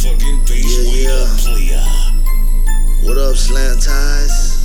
motherfucking bass player. What up, Slant Ties?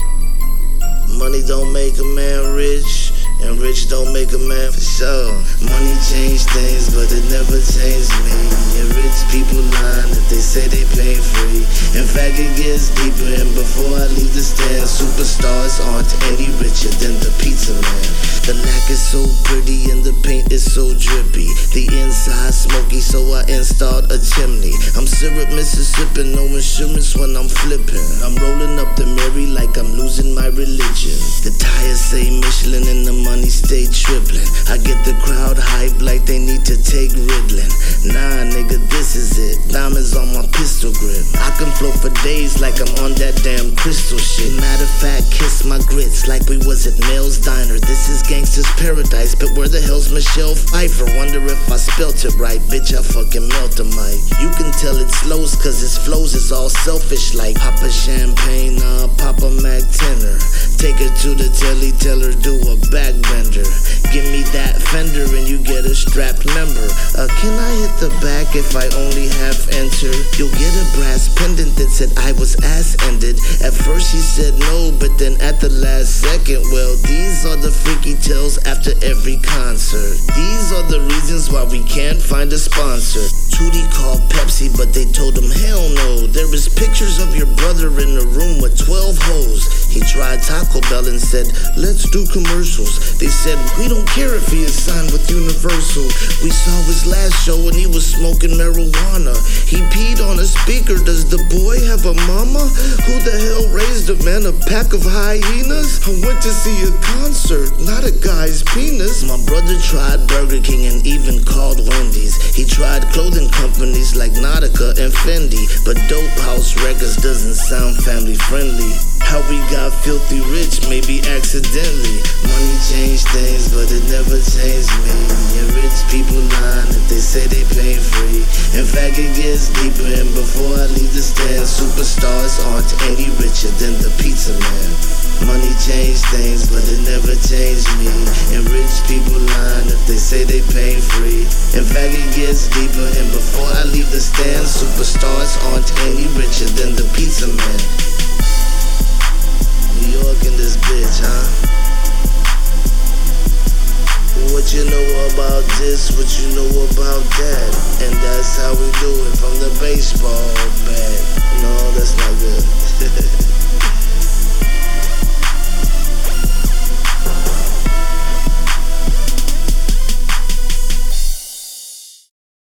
Money don't make a man rich, and rich don't make a man for sure. Money change things, but it never changed me. And rich people line if they say they pay free. In fact, it gets deeper, and before I leave the stand, superstars aren't any richer than the pizza man. The lack is so pretty and the paint is so drippy. The inside smoky, so I installed a chimney. I'm syrup Mississippi, no insurance when I'm flipping. I'm rolling up the Mary like I'm losing my religion. The tires say Michelin and the money stay tripling. I get the crowd hype like they need to take Ritalin. Nah, nigga, this is it. Diamonds on my pistol grip. I can float for days like I'm on that damn crystal shit. Matter of fact, kiss my grits like we was at Mel's Diner. This is gangster's paradise, but where the hell's Michelle Pfeiffer? Wonder if I spelt it right, bitch, I fucking melt a mic. You can tell it slows cause his flows is all selfish like Papa Champagne, Papa Mac Tenor. Take her to the telly, tell her do a back bender. Give me that fender and you get a strapped member. Can I hit the back if I only have enter? You'll get a brass pendant that said I was ass-ended. At first she said no, but then at the last second, well, these are the freaky tales after every concert. These are the reasons why we can't find a sponsor. Tootie called Pepsi, but they told him hell no. There is pictures of your brother in a room with 12 hoes. He tried Taco Bell and said, let's do commercials. They said, we don't care if he is signed with Universal. We saw his last show and he was smoking marijuana. He peed on a speaker. Does the boy have a mama? Who the hell raised him, man? A pack of hyenas? I went to see a concert, not a guy's penis. My brother tried Burger King and even called Wendy's. He tried clothing companies like Nautica and Fendi, but Dope House Records doesn't sound family friendly. How we got filthy rich, maybe accidentally. Money changed things, but it never changed me. And rich people line if they say they pay free. In fact, it gets deeper, and before I leave the stand, superstars aren't any richer than the pizza man. Money changed things, but it never changed me. And rich people line if they say they pay free. In fact, it gets deeper, and before I leave the stand, superstars aren't any richer than the pizza man. New York in this bitch, huh? What you know about this, what you know about that? And that's how we do it from the baseball bat.